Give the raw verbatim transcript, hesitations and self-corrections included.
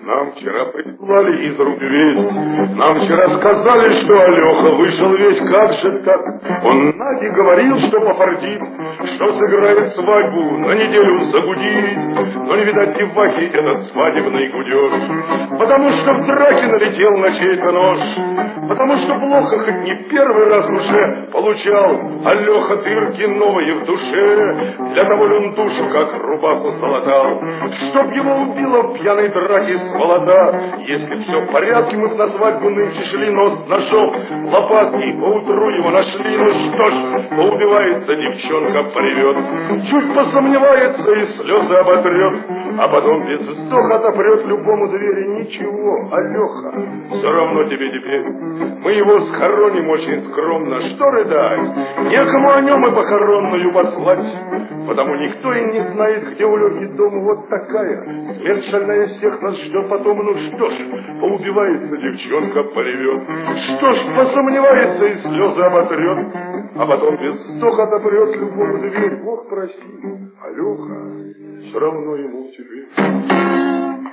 Нам вчера прислали из рук весть, нам вчера сказали, что Алёха вышел весь, как же так? Он Наде говорил, что пофартит, что сыграет свадьбу, на неделю загудит, но не видать девахи этот свадебный гудеж, потому что в драке налетел на чей-то нож, потому что плохо хоть не первый раз уже получал Алёха дырки новые в душе, для того ли он душу как рубаху залатал, чтоб его убило в пьяной драке сволота. Если все в порядке, мы б на свадьбу нынче шли, но нашел лопатки, поутру его нашли. Ну что ж, поубивается девчонка, поревет, чуть посомневается и слезы оботрет, а потом без вздоха отопрет любому двери. Ничего, Алёха, все равно тебе теперь, мы его схороним очень скромно. Что рыдать, некому о нем и похоронную послать, потому никто и не знает, где у Лёхи дом. Вот такая смерть шальная всех нас ждет потом. Ну что ж, поубивается девчонка, поревет, что ж, посомневается и слезы оботрет, а потом без вздоха отопрет любому дверь. Бог прости, Алёха, все равно ему теперь.